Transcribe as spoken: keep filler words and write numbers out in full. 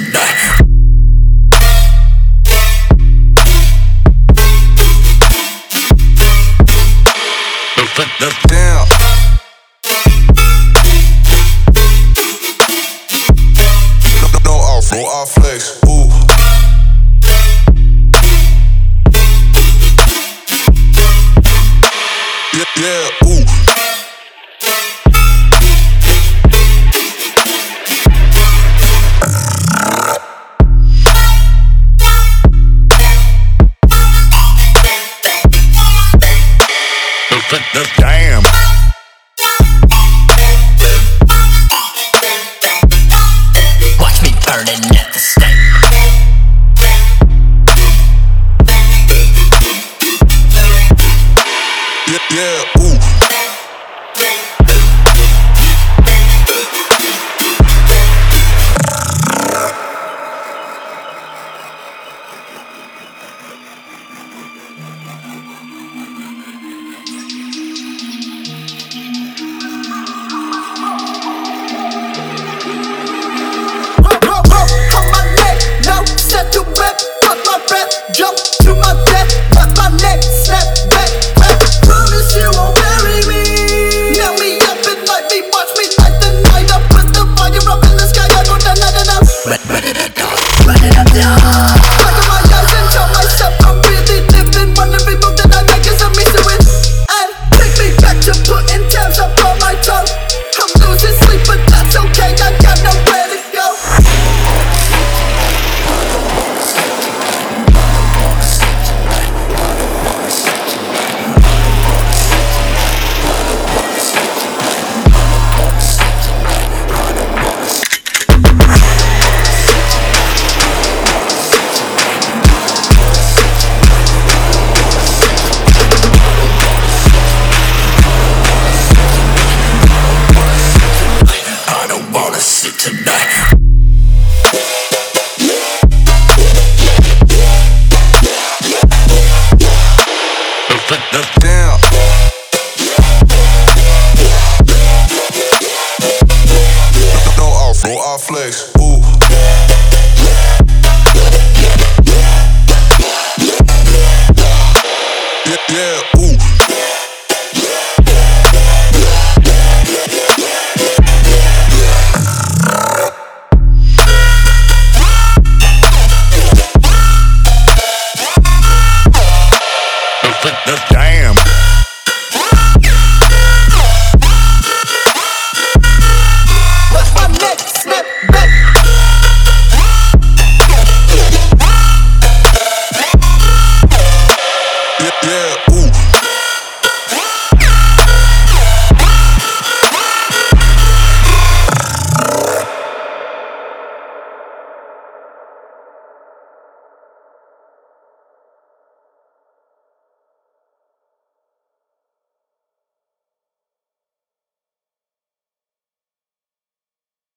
Damn. No, no off, no off flex. Ooh. Yeah, yeah, ooh. Damn. Watch me burning at the stake. Yeah, yeah, ooh. Jump to my death, cut my neck, snap back, back. Promise you won't bury me. Nail me up and light me, watch me light the night up with the fire up in the sky. I go da da da da. Run it up, dog. Run it up, dog.